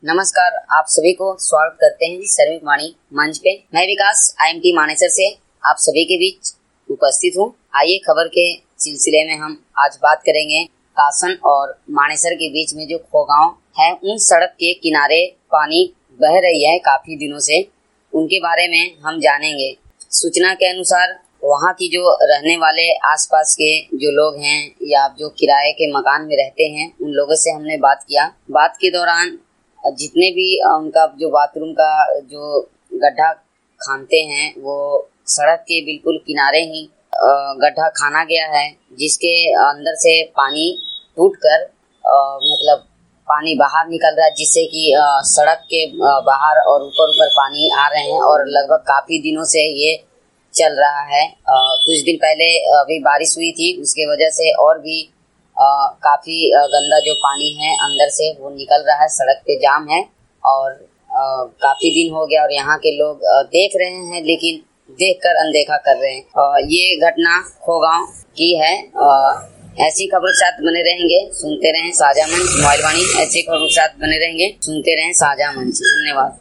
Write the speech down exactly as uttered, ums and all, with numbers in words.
नमस्कार, आप सभी को स्वागत करते हैं श्रमिक वाणी मंच पे। मैं विकास आईएमटी मानेसर से आप सभी के बीच उपस्थित हूँ। आइए खबर के सिलसिले में हम आज बात करेंगे कासन और मानेसर के बीच में जो खोगांव है, उन सड़क के किनारे पानी बह रही है काफी दिनों से, उनके बारे में हम जानेंगे। सूचना के अनुसार वहाँ की जो रहने वाले आसपास के जो लोग हैं या जो किराए के मकान में रहते हैं, उन लोगों से हमने बात किया। बात के दौरान जितने भी उनका जो बाथरूम का जो गड्ढा खानते हैं, वो सड़क के बिल्कुल किनारे ही गड्ढा खाना गया है, जिसके अंदर से पानी टूटकर मतलब पानी बाहर निकल रहा है, जिससे कि सड़क के बाहर और ऊपर ऊपर पानी आ रहे हैं और लगभग काफ़ी दिनों से ये चल रहा है। कुछ दिन पहले अभी बारिश हुई थी, उसके वजह से और भी काफ़ी गंदा जो पानी है अंदर से वो निकल रहा है, सड़क पे जाम है और काफ़ी दिन हो गया और यहाँ के लोग देख रहे हैं, लेकिन देखकर अनदेखा कर रहे हैं। ये घटना खोगांव की है। ऐसी खबरों के साथ बने रहेंगे, सुनते रहें साझा मंच मोबाइल वाणी। ऐसी खबरों के साथ बने रहेंगे, सुनते रहें साझा मंच। धन्यवाद।